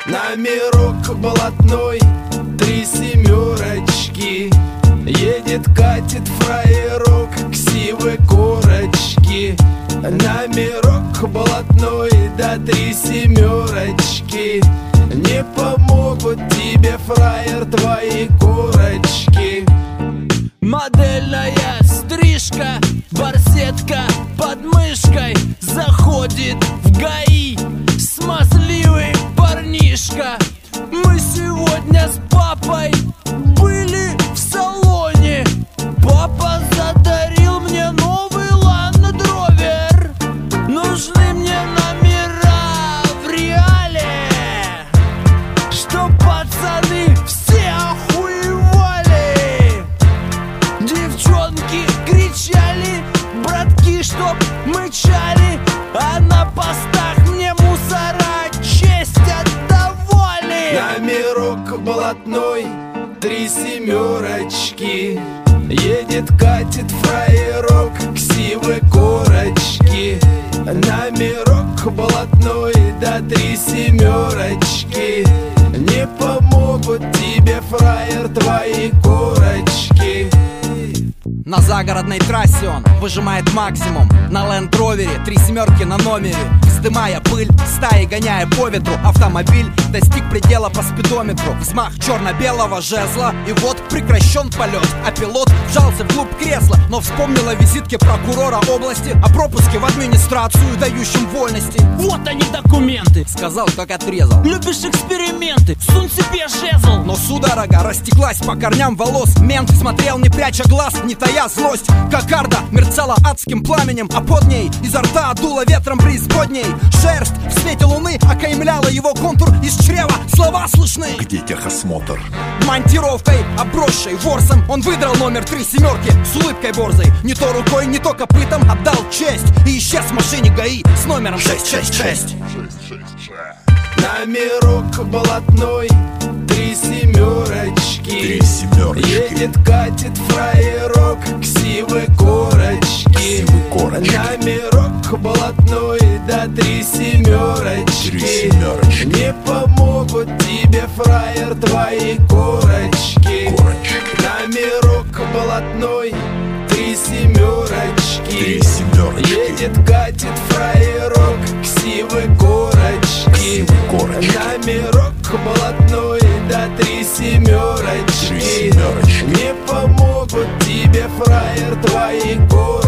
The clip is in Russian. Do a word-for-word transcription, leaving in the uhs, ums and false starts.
Номерок блатной, три семерочки. Едет, катит фраерок, ксивы корочки. Номерок блатной, да три семерочки. Не помогут тебе, фраер, твои корочки. Модельная стрижка, барсетка под мышкой. Заходит в ГАИ смазливый парнишка. Мы сегодня с папой были в салоне. Папа задарил мне новый Land Rover. Нужны мне номера в реале, чтоб пацаны все охуевали. Девчонки кричали, братки, чтоб мычали. А на постах мне мусора честь отдавали. Номерок блатной, три семерочки. Едет, катит фраерок, ксивы корочки. Номерок блатной, да три семерочки. Не помогут тебе, фраер, твои корочки. На загородной трассе он выжимает максимум. На Land Rover три семерки на номере. Вздымая пыль, стаи гоняя по ветру. Автомобиль достиг предела по спидометру. Взмах черно-белого жезла, и вот прекращен полет. А пилот вжался вглубь кресла, но вспомнил о визитке прокурора области, о пропуске в администрацию, дающем вольности. Вот они документы, сказал, как отрезал. Любишь эксперименты, сунь себе жезл. Но судорога растеклась по корням волос. Мент смотрел, не пряча глаз, не тая злость. Кокарда мерцала адским пламенем, а под ней изо рта дуло ветром преисподней. Шерсть в свете луны окаймляла его контур. Из чрева слова слышны. Где техосмотр? Монтировкой, обросшей ворсом, он выдрал номер три семерки с улыбкой борзой. Не то рукой, не то копытом отдал честь и исчез в машине ГАИ с номером шесть шесть шесть. Номерок блатной, три семерочки. Три семерочки. Едет, катит фраерок, ксивы корочки. Ксивы корочки. Номерок блатной, да три семерочки. Три семерочки. Не помогут тебе, фраер, твои корочки. Корочки. Номерок блатной, три семерочки. Три семерочки. Едет, катит фраерок, ксивы корочки. Ксивы корочки. Номерок блатной, да три семерочки. Три семерочки. Не помогут тебе, фраер, твои корочки.